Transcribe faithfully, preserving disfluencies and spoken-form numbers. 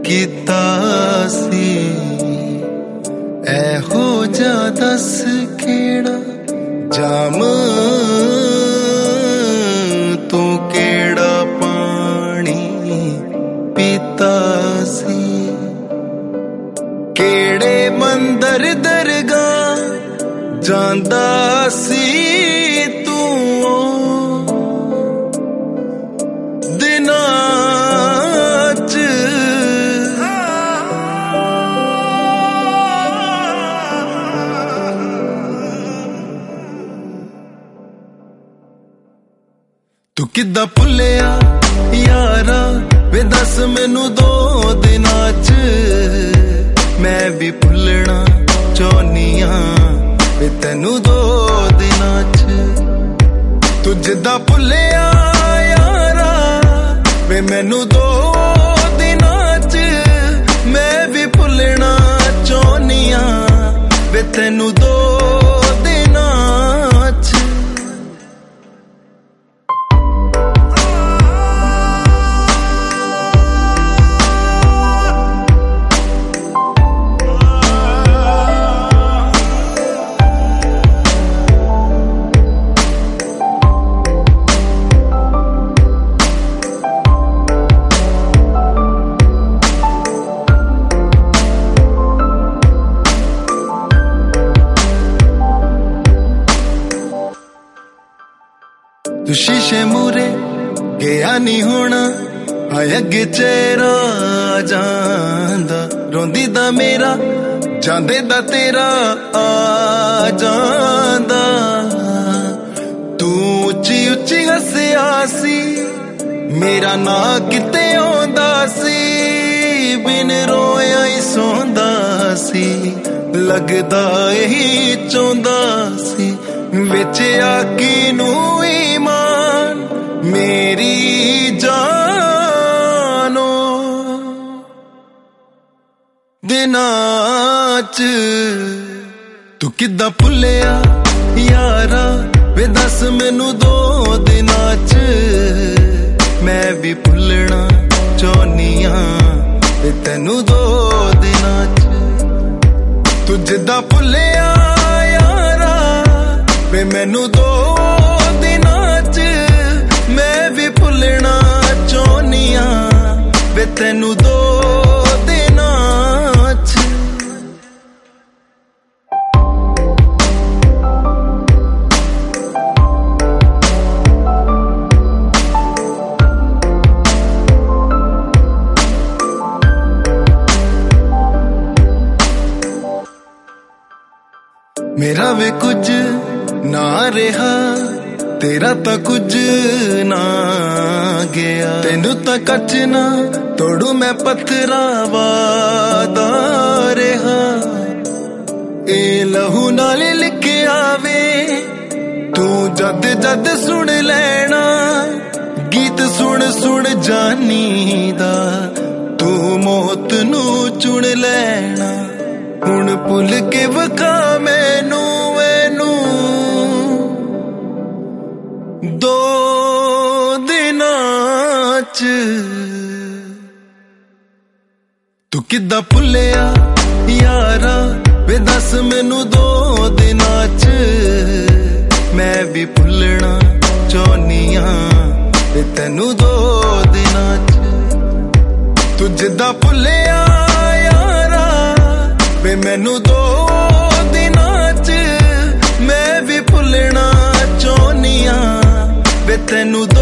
कीता सी ऐहो जा दस केड़ा जाम तू केड़ा पानी पीता सी केड़े मंदर दरगाह जांदा सी तू दिनां च तू किद्दां भुल्लिया यारा वे दस मैनू दो दिनां च मैं भी भुल्लना चाहुन्नी आं वे तैनू दो दिनां च तू जिद्दां भुल्लिया यारा वे मैनू दो दिनां च मैं भी भुल्लना चाहुन्नी आं वे तैनू दो दिनां च तू शीशे मूरे गया नहीं होना आय अगे चेहरा जांदा रोंदी दा मेरा जांदे दा तेरा आ जांदा तू उच्ची उच्ची हसिया सी मेरा ना किते आंदा सी बिन रोया ही सौंदा सी लगदा यही चाहुंदा सी विच आकी नू ईमान मेरी जानो दिनां च तू किद्दां भुल्लिया यारा वे दस मैनू दो दिनां च मैं भी भुल्लना चाहुन्नी आं वे तैनू दो दिनां च तू जिद्दां भुल्लिया यारा वे मैनू दो दिनां च मैं भी भुल्लना चाहुन्नी आं वे तैनू दो दिनां च मेरा वे कुछ ना रहा तेरा ता कुछ ना गया तेनू ता कच ना तोड़ू मैं पत्थरा वादा रहा ए लहू नाल लिखे आवे तू जद जद सुन लेना गीत सुन सुन जानी दा तू मौत नू चुन लेना हुण भुल के वखा मैनू मैनू दो दिनां च तू किद्दां भुल्लिया यारा वे दस मैनू दो दिनां च मैं भी भुल्लना चाहुन्नी आं वे तैनू दो दिनां च तू जिद्दां भुल्लिया यारा वे मैनू दो दिनां च मैं भी भुल्लना चाहुन्नी आं वे तैनू